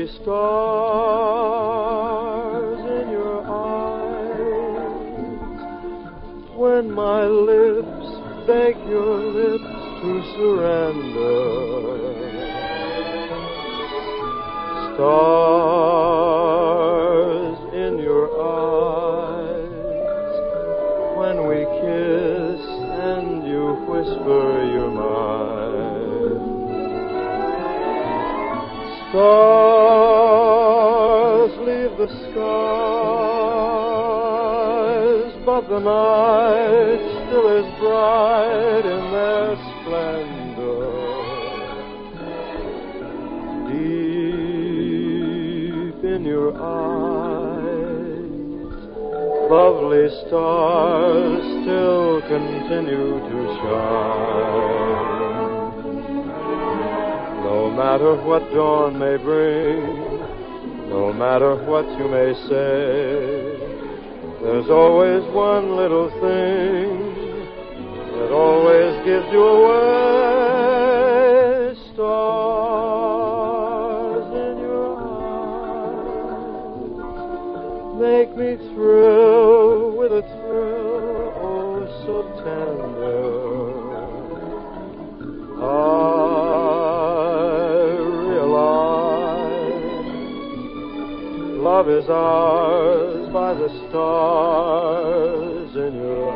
lovely stars in your eyes. When my lips beg your lips to surrender, stars in your eyes. When we kiss and you whisper you're mine, stars leave the skies, but the night still is bright in their splendor. Deep in your eyes, lovely stars still continue to shine. No matter what dawn may bring, no matter what you may say, there's always one little thing that always gives you away. Stars in your eyes make me thrill with a thrill, oh, so tender. Love is ours by the stars in your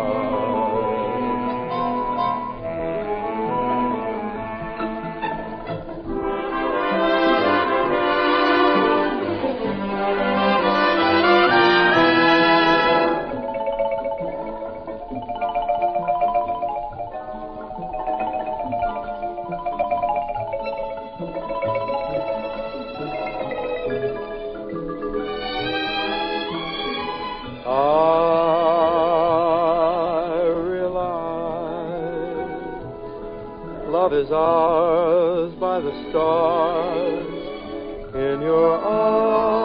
I realize love is ours by the stars in your eyes.